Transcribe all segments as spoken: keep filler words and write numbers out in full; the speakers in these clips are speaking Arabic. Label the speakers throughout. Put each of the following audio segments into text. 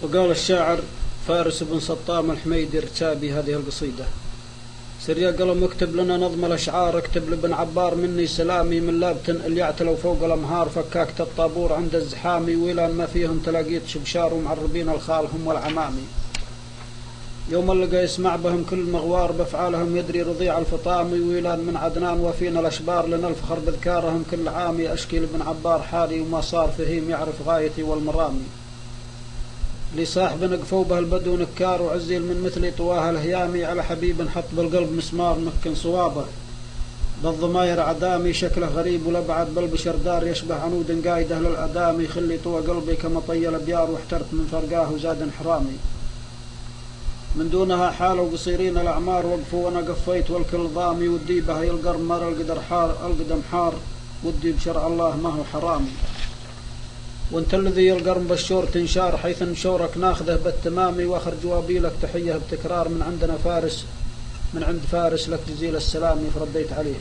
Speaker 1: وقال الشاعر فارس بن سطام الحميدي ارتابي هذه القصيدة: سر يا قلم اكتب لنا نظم الأشعار، اكتب لابن عبار مني سلامي، من لابتن اللي يعتلوا فوق الأمهار، فكاكت الطابور عند الزحامي، ويلان ما فيهم تلاقيت شبشار ومعربين الخالهم والعمامي. يوم اللقى يسمع بهم كل مغوار، بأفعالهم يدري رضيع الفطامي، ويلان من عدنان وفينا الأشبار، لنا الفخر بذكارهم كل عامي، أشكي لابن عبار حالي وما صار فهيم يعرف غايتي والمرامي. لي صاحب نقفوا به البدو نكار، وعزيل من مثلي طواه الهيامي، على حبيب حط بالقلب مسمار مكن صوابه، بالضماير عدامي، شكله غريب ولبعد بالبشر دار، يشبه عنود قايده للأدامي، خلي طوى قلبي كما طي الأبيار، واحترت من فرقاه وزاد انحرامي. من دونها حالوا قصيرين الأعمار، وقفوا وانا قفيت والكل ضامي، ودي بها يلقرم مر القدر حار القدم حار، ودي بشرع الله ما هو حرامي. وانت الذي يلقرم بالشور تنشار، حيث مشورك ناخذه بالتمامي، واخر جوابي لك تحية بتكرار، من عندنا فارس من عند فارس لك جزيل السلام، فرديت عليه.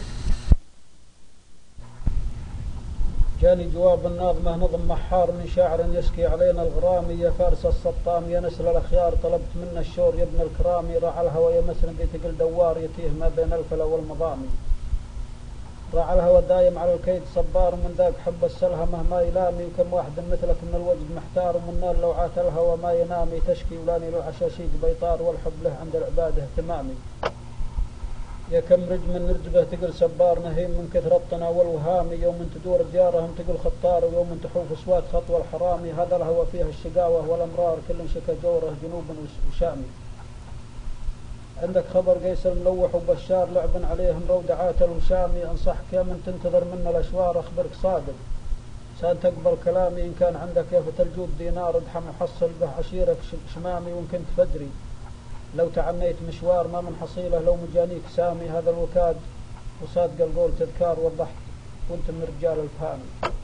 Speaker 1: جاني جواب الناظمة نظم محار من شاعر يسكي علينا الغرامي، يا فارس السطام يا نسل الأخيار، طلبت منا الشور يا ابن الكرامي، راع الهوى يا مسند يتقل دوار، يتيه ما بين الفلا والمضامي. راع الهوى دايم على الكيد صبار، ومن ذاك حب السلها مهما يلامي، وكم واحد مثلك من الوجد محتار، ومن نار لوعات الهوى ما ينامي، تشكي ولاني لو عشاشيج بيطار، والحب له عند العباد اهتمامي. يا كم رج من نرجبه تقل سبار، نهيم من كثر الطنا والوهامي، يوم تدور ديارهم تقل خطار، ويوم تحوف سواد خطوة الحرامي، هذا الهوى فيها الشقاوة والأمرار، كل شكا جوره جنوب وشامي. عندك خبر قيصر ملوح وبشار، لعبا عليهم رودعات الوشامي، انصحك يا من تنتظر منا الأشوار، أخبرك صادق سان تقبل كلامي، إن كان عندك يافة الجود دينار، ادحم وحصل به عشيرك شمامي، وإن كنت فدري لو تعنيت مشوار ما من حصيله، لو مجانيك سامي، هذا الوكاد وصادق القول تذكار، وضحت وانت من رجال الفهامي.